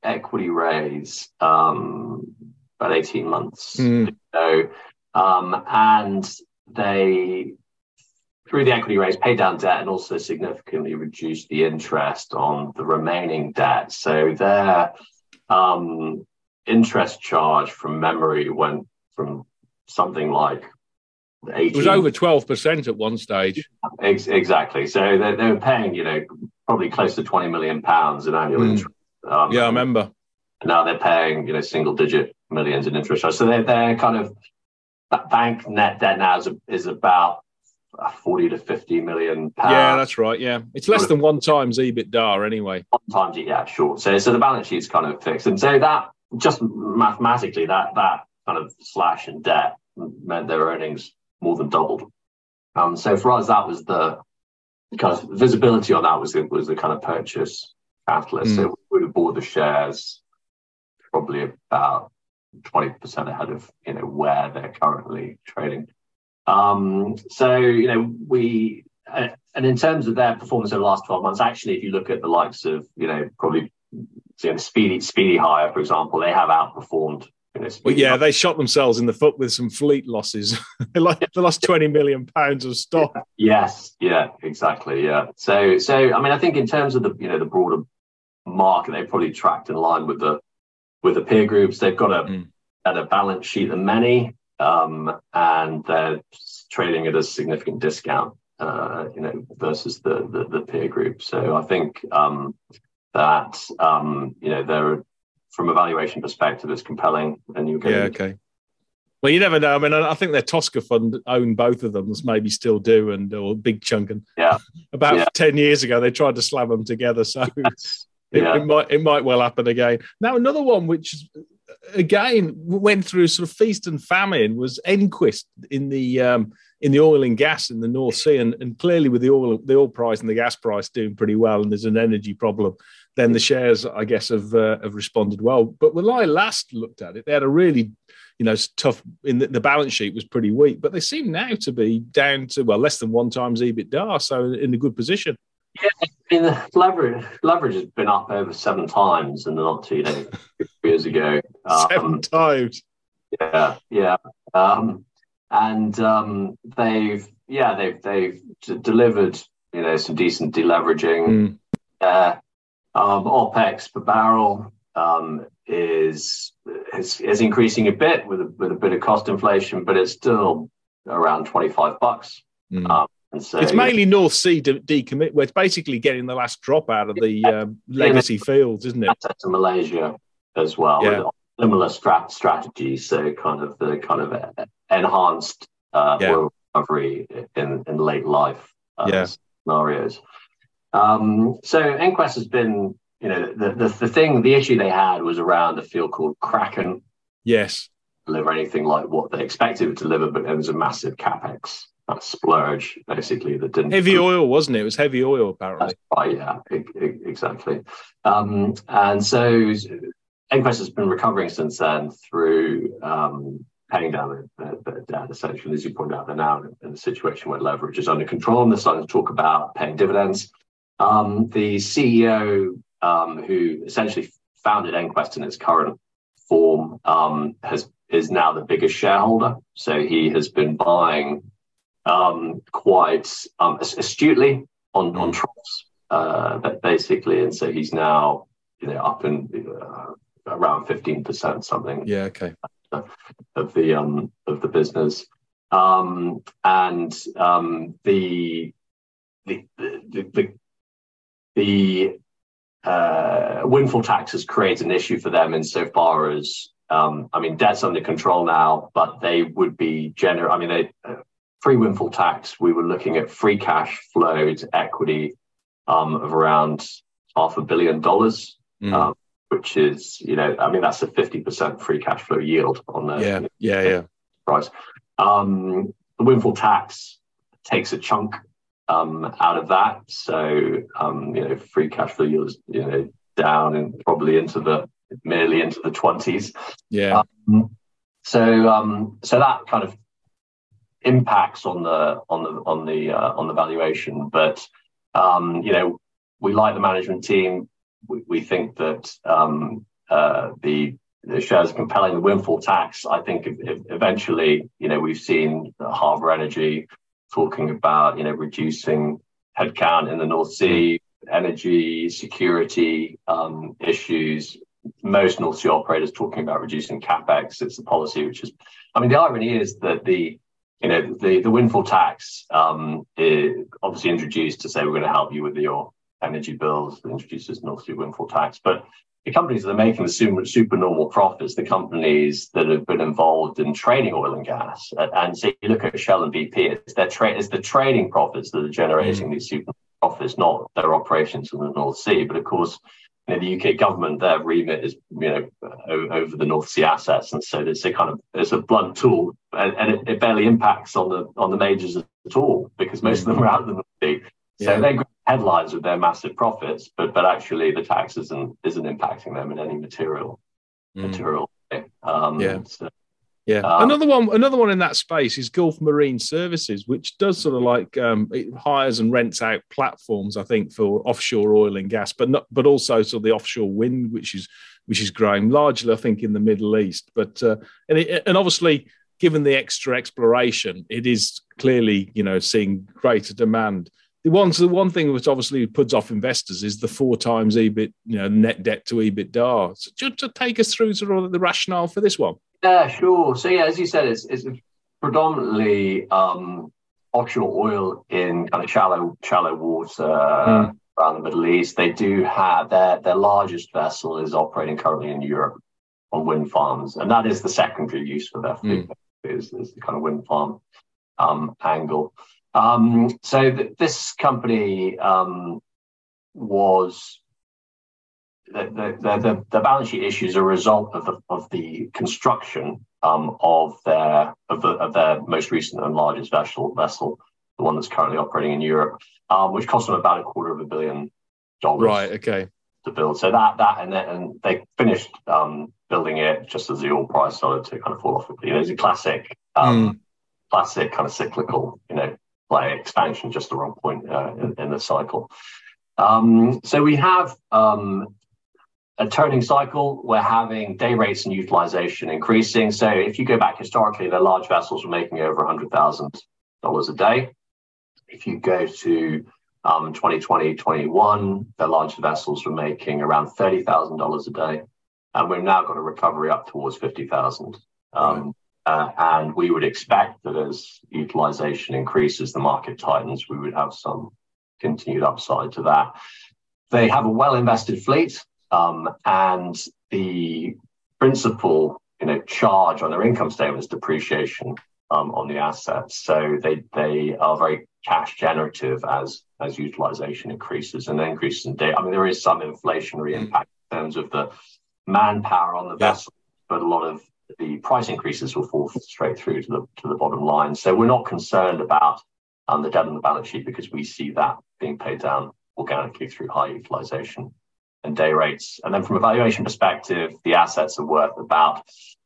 equity raise about 18 months ago, and they, through the equity raise, paid down debt and also significantly reduced the interest on the remaining debt. So their interest charge, from memory, went from something like 18. It was over 12% at one stage. Exactly. So they were paying, probably close to £20 million in annual interest. I remember. Now they're paying, single-digit millions in interest. So they're kind of, that bank net debt now is about 40 to 50 million pounds. Yeah, that's right. Yeah, it's less than 1 times EBITDA anyway. 1 times, yeah, sure. So the balance sheet's kind of fixed, and so that just mathematically that kind of slash in debt meant their earnings more than doubled. So for us, that was the kind of visibility on that was the kind of purchase catalyst. So we would have bought the shares probably about 20% ahead of where they're currently trading. We and in terms of their performance over the last 12 months, actually, if you look at the likes of probably Speedy Hire, for example, they have outperformed. They shot themselves in the foot with some fleet losses. They lost £20 million of stock. Yes, yeah, exactly, yeah. So I mean, I think in terms of the the broader market, they probably tracked in line with the peer groups. They've got a better balance sheet than many. And they're trading at a significant discount, versus the peer group. So I think that they're, from a valuation perspective, it's compelling. And you okay. Well, you never know. I mean, I think their Tosca fund owned both of them, maybe still do, or a big chunk. And about 10 years ago, they tried to slam them together. So it might well happen again. Now, another one which again went through sort of feast and famine was Enquist in the oil and gas in the North Sea, and clearly with the oil price and the gas price doing pretty well, and there's an energy problem, then the shares, I guess, have responded well. But when I last looked at it, they had a really tough, the balance sheet was pretty weak, but they seem now to be down to less than 1 times EBITDA, so in a good position. Yeah, I mean, the leverage has been up over 7 times in the not too years ago. 7 times. Yeah. They've delivered some decent deleveraging. OPEX per barrel is increasing a bit with a bit of cost inflation, but it's still around $25. And so, it's mainly North Sea decommit, where it's basically getting the last drop out of the legacy fields, isn't it? To Malaysia as well. Yeah. With similar strategies, so kind of enhanced oil recovery in late life scenarios. So Enquest has been, the issue they had was around a field called Kraken. Yes. Deliver anything like what they expected it to deliver, but there was a massive capex splurge, basically, that didn't. Heavy oil, wasn't it? It was heavy oil, apparently. That's right, yeah, exactly. And so Enquest has been recovering since then through paying down the debt, essentially. As you pointed out, they're now in a situation where leverage is under control, and they're starting to talk about paying dividends. The CEO, who essentially founded Enquest in its current form, is now the biggest shareholder. So he has been buying quite astutely on troughs, basically, and so he's now up in around 15% something. Yeah, okay. Of the business, the windfall tax has created an issue for them insofar as debt's under control now, but they would be pre-windfall tax, we were looking at free cash flow to equity of around $500 million, which is, that's a 50% free cash flow yield on the price. The windfall tax takes a chunk out of that, so free cash flow yield is down and probably merely into the 20s. So that kind of impacts on the valuation, but we like the management team. We think that the shares are compelling. The windfall tax, I think, eventually, we've seen Harbour Energy talking about, reducing headcount in the North Sea, energy security issues. Most North Sea operators talking about reducing capex. It's a policy which is, the irony is that the windfall tax is obviously introduced to say we're going to help you with your energy bills. It introduces North Sea windfall tax, but the companies that are making the super normal profits, the companies that have been involved in trading oil and gas, and so you look at Shell and BP, it's the trading profits that are generating these super profits, not their operations in the North Sea. But of course, the UK government, their remit is over the North Sea assets, and so it's a blunt tool, and it barely impacts on the majors at all because most of them are out of the North Sea. So they grab headlines with their massive profits, but actually the tax isn't impacting them in any material way. Another one in that space is Gulf Marine Services, which does sort of like it hires and rents out platforms, I think, for offshore oil and gas, but also sort of the offshore wind, which is growing largely, I think, in the Middle East. But and obviously, given the extra exploration, it is clearly seeing greater demand. The one thing which obviously puts off investors is the 4 times EBIT, net debt to EBITDA. So just to take us through sort of the rationale for this one. Yeah, sure. So as you said, it's predominantly offshore oil in kind of shallow water around the Middle East. They do have their largest vessel is operating currently in Europe on wind farms, and that is the secondary use for their fleet is the kind of wind farm angle. This company was the balance sheet issues are a result of the construction of their most recent and largest vessel, the one that's currently operating in Europe, which cost them about $250 million. Right. Okay. To build. So that and they finished building it just as the oil price started to kind of fall off. It's a classic kind of cyclical, play expansion, just the wrong point in the cycle. So we have a turning cycle. We're having day rates and utilization increasing. So if you go back historically, the large vessels were making over $100,000 a day. If you go to 2020, 21, the large vessels were making around $30,000 a day. And we've now got a recovery up towards 50,000. And we would expect that as utilization increases, the market tightens, we would have some continued upside to that. They have a well-invested fleet, and the principal, charge on their income statement is depreciation on the assets. So they are very cash generative as utilization increases and then increases in day. There is some inflationary impact in terms of the manpower on the vessel, but a lot of the price increases will fall straight through to the bottom line. So we're not concerned about the debt on the balance sheet because we see that being paid down organically through high utilization and day rates. And then from a valuation perspective, the assets are worth about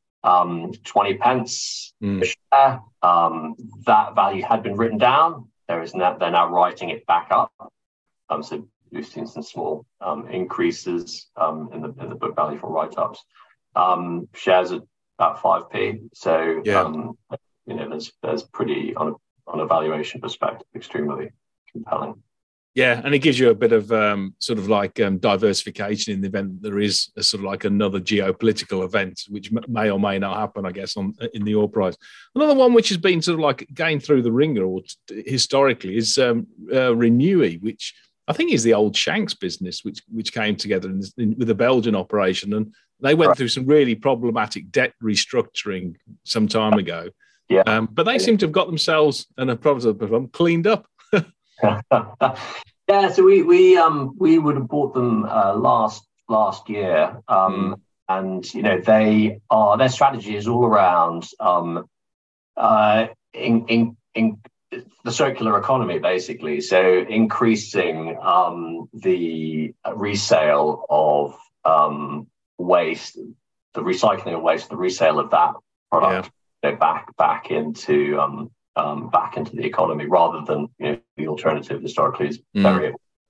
20 pence a share. That value had been written down. They're now writing it back up. So we've seen some small increases in the book value from write-ups. Shares at about 5p. So there's pretty on a valuation perspective extremely compelling. Yeah, and it gives you a bit of sort of like diversification in the event that there is a sort of like another geopolitical event, which may or may not happen, I guess, in the oil price. Another one which has been sort of like going through the ringer or historically is Renewi, which I think is the old Shanks business, which came together with the Belgian operation, and they went through some really problematic debt restructuring some time ago. Yeah, but they seem to have got themselves and a problem cleaned up. Yeah, so we would have bought them last year, and their strategy is all around in the circular economy, basically. So increasing the resale of waste, the recycling of waste, the resale of that product back into the economy, rather than the alternative historically is bury it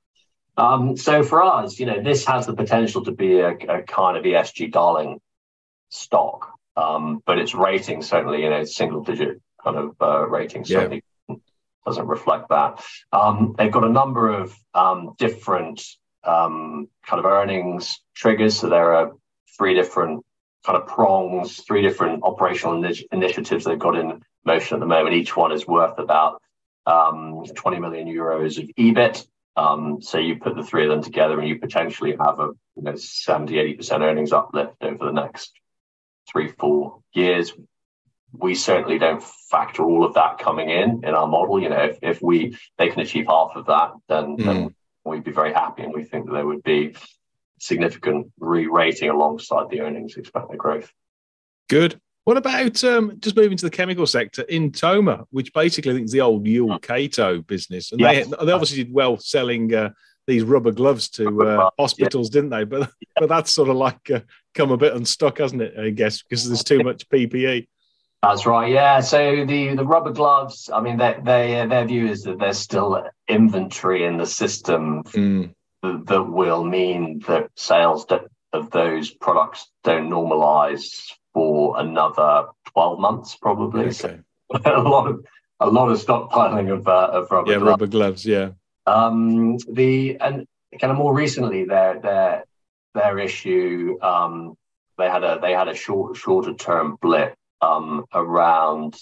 So for us, this has the potential to be a kind of ESG darling stock, but its rating certainly, single digit kind of rating certainly doesn't reflect that. They've got a number of different kind of earnings triggers. So there are 3 different kind of prongs, 3 different operational initiatives they've got in motion at the moment. Each one is worth about 20 million euros of EBIT. So you put the 3 of them together and you potentially have a 70-80% earnings uplift over the next 3-4 years. We certainly don't factor all of that coming in our model. If they can achieve half of that, then we'd be very happy, and we think that there would be significant re-rating alongside the earnings expected growth. Good. What about just moving to the chemical sector, Intoma, which basically I think is the old Yule Cato business, and they obviously did well selling these rubber gloves to hospitals, didn't they? But that's sort of like come a bit unstuck, hasn't it? I guess because there's too much PPE. That's right. Yeah. So the rubber gloves, I mean, their view is that there's still inventory in the system that will mean that sales of those products don't normalize for another 12 months, probably. Okay. So a lot of stockpiling of rubber gloves. Rubber gloves. Yeah. And kind of more recently, their issue, they had a shorter term blip around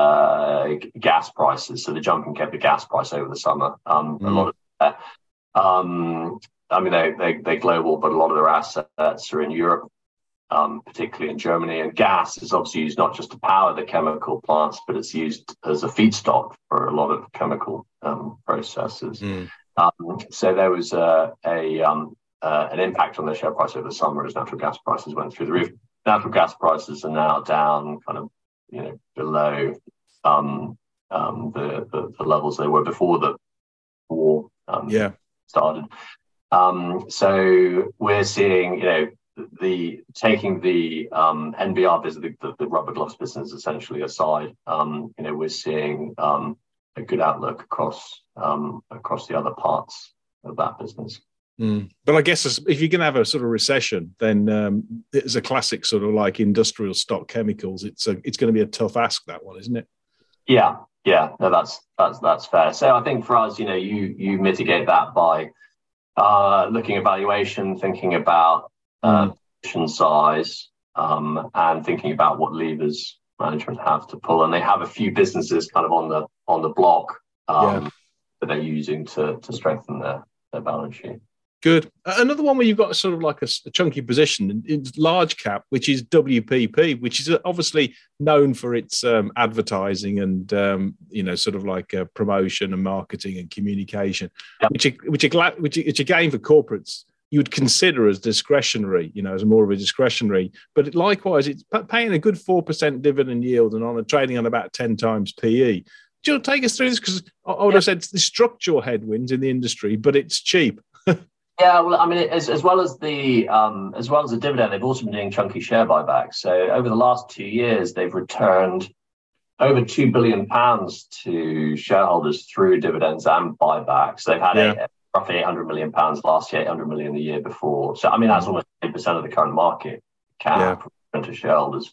gas prices. So the jump in the gas price over the summer. A lot of they're global, but a lot of their assets are in Europe, particularly in Germany. And gas is obviously used not just to power the chemical plants, but it's used as a feedstock for a lot of chemical processes. So there was an impact on the share price over the summer as natural gas prices went through the roof. Natural gas prices are now down kind of, below the levels they were before the war started. So we're seeing, taking the NBR business, the rubber gloves business essentially aside, we're seeing a good outlook across the other parts of that business. But I guess if you're going to have a sort of recession, then it's a classic sort of like industrial stock chemicals. It's going to be a tough ask, that one, isn't it? Yeah. No, that's fair. So I think for us, you mitigate that by looking at valuation, thinking about position size, and thinking about what levers management have to pull. And they have a few businesses kind of on the block that they're using to strengthen their balance sheet. Good. Another one where you've got sort of like a chunky position in large cap, which is WPP, which is obviously known for its advertising and sort of like promotion and marketing and communication, which again for corporates you would consider as discretionary, as more of a discretionary. But likewise, it's paying a good 4% dividend yield and on trading on about 10 times PE. Do you take us through this? Because I would have said it's the structural headwinds in the industry, but it's cheap. Yeah, well, I mean, as well as the dividend, they've also been doing chunky share buybacks. So over the last 2 years, they've returned over £2 billion to shareholders through dividends and buybacks. They've had roughly £800 million last year, £800 million the year before. So I mean, that's almost 8% of the current market cap to shareholders.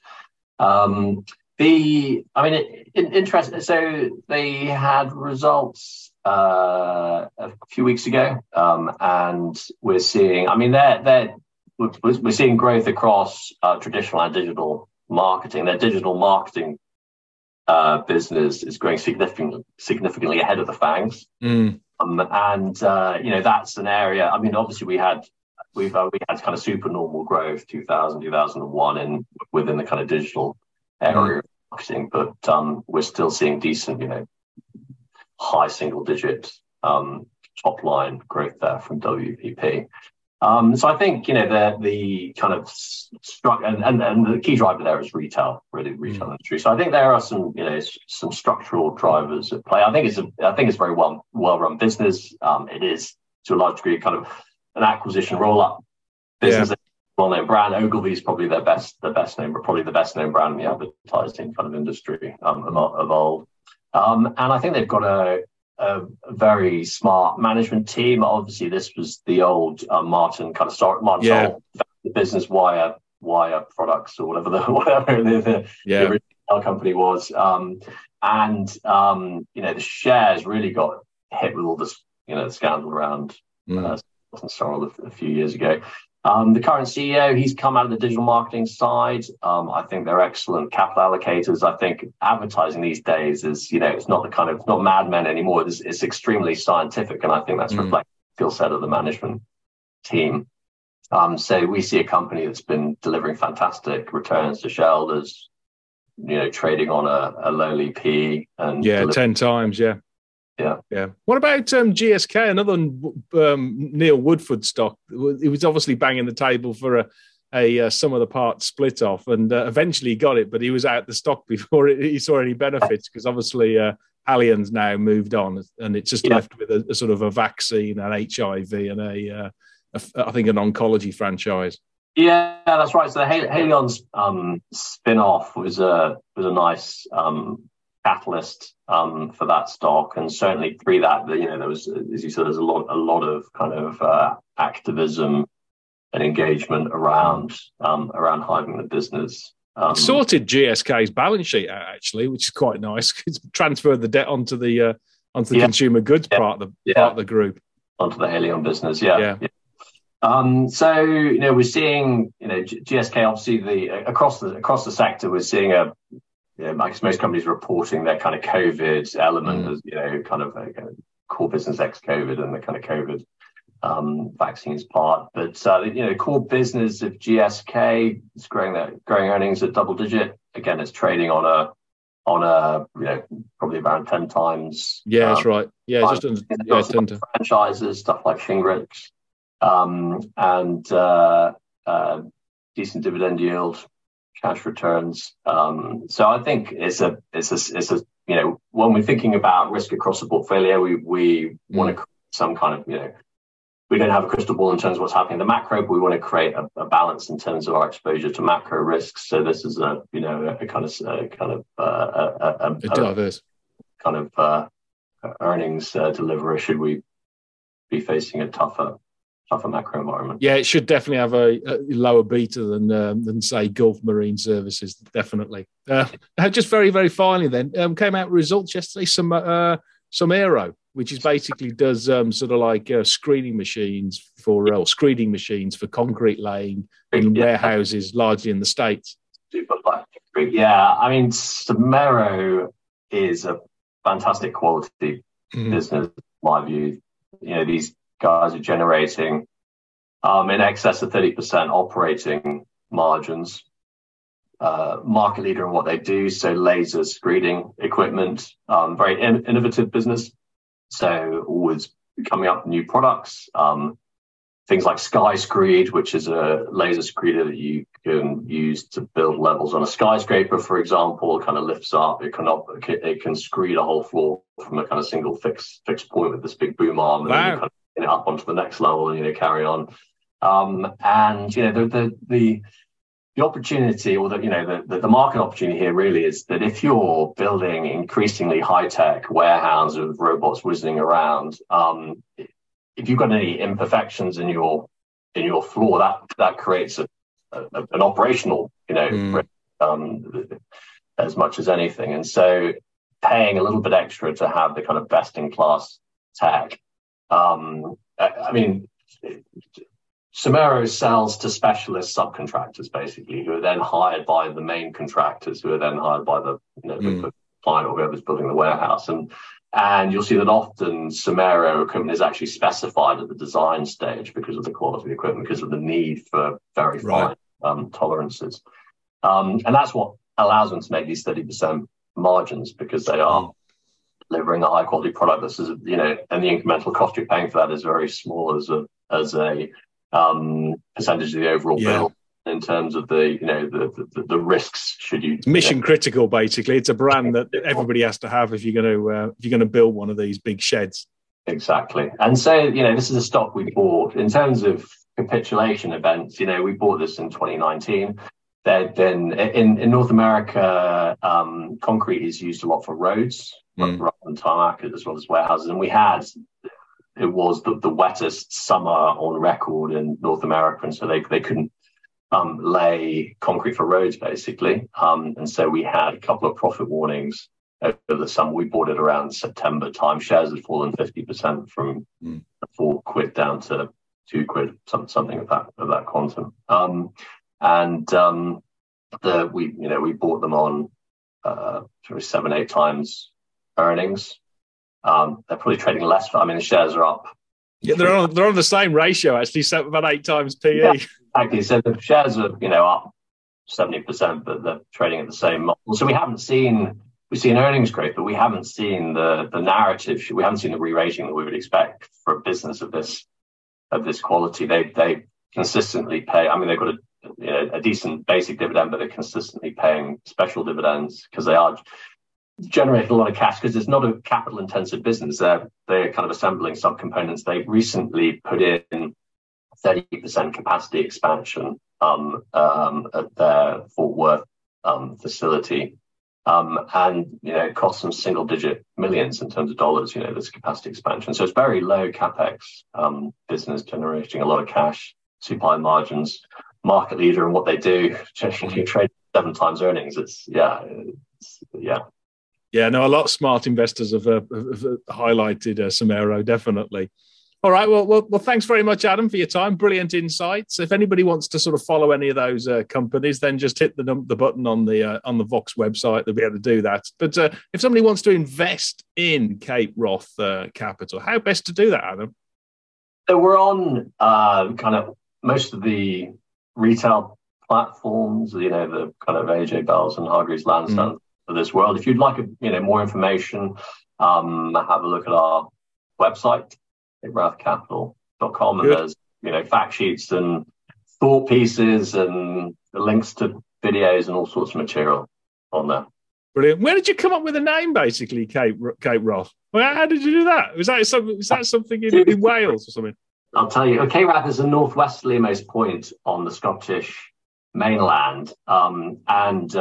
Interesting. So they had results a few weeks ago, and we're seeing. I mean, we're seeing growth across traditional and digital marketing. Their digital marketing business is growing significantly ahead of the FANGs, that's an area. I mean, obviously we had kind of super normal growth 2000, 2001 and within the kind of digital area of marketing, but we're still seeing decent, high single digit top line growth there from WPP. So I think the kind of and the key driver there is retail industry. So I think there are some structural drivers at play. I think it's very well run business. It is to a large degree kind of an acquisition roll up business. Yeah. Well-known brand. Ogilvy is probably the best name, but probably the best known brand in the advertising kind of industry of old. And I think they've got a very smart management team. Obviously, this was the old Martin kind of start. Martin Sol, the business Wire Products or whatever the original company was. The shares really got hit with all this, the scandal around Sorrel a few years ago. The current CEO, he's come out of the digital marketing side. I think they're excellent capital allocators. I think advertising these days is, it's not it's not Mad Men anymore. It's extremely scientific, and I think that's reflected the skill set of the management team. So we see a company that's been delivering fantastic returns to shareholders, trading on a lowly P and 10 times, Yeah. What about GSK, another Neil Woodford stock? He was obviously banging the table for a sum of the parts split off, and eventually he got it, but he was out the stock before he saw any benefits, because obviously Allianz now moved on, and it's just left with a sort of a vaccine, an HIV, and I think an oncology franchise. Yeah, that's right. So the Haleon's spin-off was a nice catalyst for that stock, and certainly through that, there was, as you said, there's a lot of kind of activism and engagement around hiving the business. It sorted GSK's balance sheet out, actually, which is quite nice. It's transferred the debt onto the consumer goods part of the group, onto the Haleon business. So we're seeing GSK, obviously across the sector, we're seeing I guess most companies reporting their kind of COVID element as kind of a core business ex-COVID and the kind of COVID vaccines part. But core business of GSK is growing earnings at double digit. Again, it's trading on a probably around 10 times. Yeah, that's right. Yeah, just under franchises, stuff like Shingrix. And decent dividend yield, cash returns. So I think it's a when we're thinking about risk across the portfolio, we want to create some kind of we don't have a crystal ball in terms of what's happening in the macro, but we want to create a balance in terms of our exposure to macro risks. So this is a diverse kind of earnings deliverer. Should we be facing a tougher macro environment? Yeah, it should definitely have a lower beta than say Gulf Marine Services. Definitely. Just very, very finally, then came out results yesterday. Some Aero, which is basically does sort of like screening machines for concrete laying in warehouses, largely in the States. Yeah, I mean, Somero is a fantastic quality business, in my view. These guys are generating in excess of 30% operating margins. Market leader in what they do, so laser screening equipment, very innovative business. So always coming up with new products. Things like SkyScreed, which is a laser screeder that you can use to build levels on a skyscraper, for example. Kind of lifts up. It can screed a whole floor from a kind of single fixed point with this big boom arm, and then you kind of get it up onto the next level and carry on. The opportunity, or the market opportunity here really is that if you're building increasingly high-tech warehouse of robots whizzing around, if you've got any imperfections in your floor, that creates an operational as much as anything. And so paying a little bit extra to have the kind of best-in-class tech. I mean, Somero sells to specialist subcontractors, basically, who are then hired by the main contractors, who are then hired by the client or whoever's building the warehouse. And you'll see that often Somero equipment is actually specified at the design stage because of the quality of the equipment, because of the need for very fine tolerances. And that's what allows them to make these 30% margins, because they are delivering a high quality product. This is, and the incremental cost you're paying for that is very small as a percentage of the overall bill in terms of the risks. Should you mission critical, basically, it's a brand that everybody has to have if you're going to build one of these big sheds. Exactly. And so this is a stock we bought in terms of capitulation events. We bought this in 2019. there'd been in North America, concrete is used a lot for roads rather than tarmac, as well as warehouses. And it was the wettest summer on record in North America, and so they couldn't lay concrete for roads, basically. And so we had a couple of profit warnings over the summer. We bought it around September time. Shares had fallen 50% from £4 down to £2, something of that quantum. We bought them on 7-8 times earnings. They're probably trading less. The shares are up. Yeah, they're on the same ratio actually, so about 8 times PE. Yeah, exactly. So the shares are up 70%, but they're trading at the same multiple. So we've seen earnings growth, but we haven't seen the narrative. We haven't seen the re-rating that we would expect for a business of this quality. They consistently pay. They've got a decent basic dividend, but they're consistently paying special dividends because they are generating a lot of cash, because it's not a capital intensive business. They're kind of assembling subcomponents. They recently put in 30% capacity expansion at their Fort Worth facility. And it costs them single digit millions in terms of dollars, this capacity expansion. So it's very low capex business, generating a lot of cash, super high margins, market leader in what they do, trade 7 times earnings. Yeah, no, a lot of smart investors have highlighted Somero, definitely. All right, well, thanks very much, Adam, for your time. Brilliant insights. If anybody wants to sort of follow any of those companies, then just hit the button on the Vox website. They'll be able to do that. But if somebody wants to invest in Cape Wrath Capital, how best to do that, Adam? So we're on kind of most of the retail platforms, the kind of AJ Bells and Hargreaves Lansdowne of this world. If you'd like more information, have a look at our website, wrathcapital.com, and there's fact sheets and thought pieces and the links to videos and all sorts of material on there. Brilliant. Where did you come up with the name, basically, Cape Wrath? Well, how did you do that? Was that something in Wales or something? I'll tell you. Cape Wrath is the northwesterlymost point on the Scottish mainland, and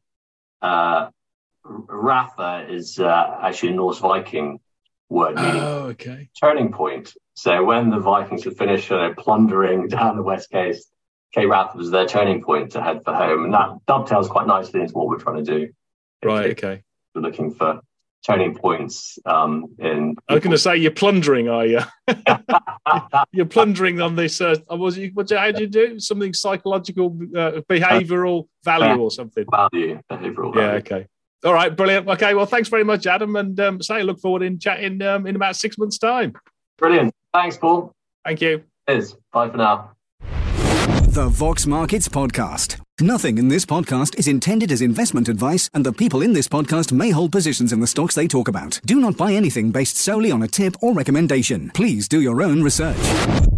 Ratha is actually a Norse Viking word meaning turning point. So when the Vikings had finished plundering down the west coast, Cape Wrath was their turning point to head for home, and that dovetails quite nicely into what we're trying to do. Right. Okay. We're looking for turning points. I was going to say, you're plundering, are you? You're plundering on this. How do you do something psychological, behavioural value or something? Behavioural value. Yeah. Okay. All right. Brilliant. Okay. Well, thanks very much, Adam, and I look forward in chatting in about 6 months' time. Brilliant. Thanks, Paul. Thank you. Cheers. Bye for now. The Vox Markets Podcast. Nothing in this podcast is intended as investment advice, and the people in this podcast may hold positions in the stocks they talk about. Do not buy anything based solely on a tip or recommendation. Please do your own research.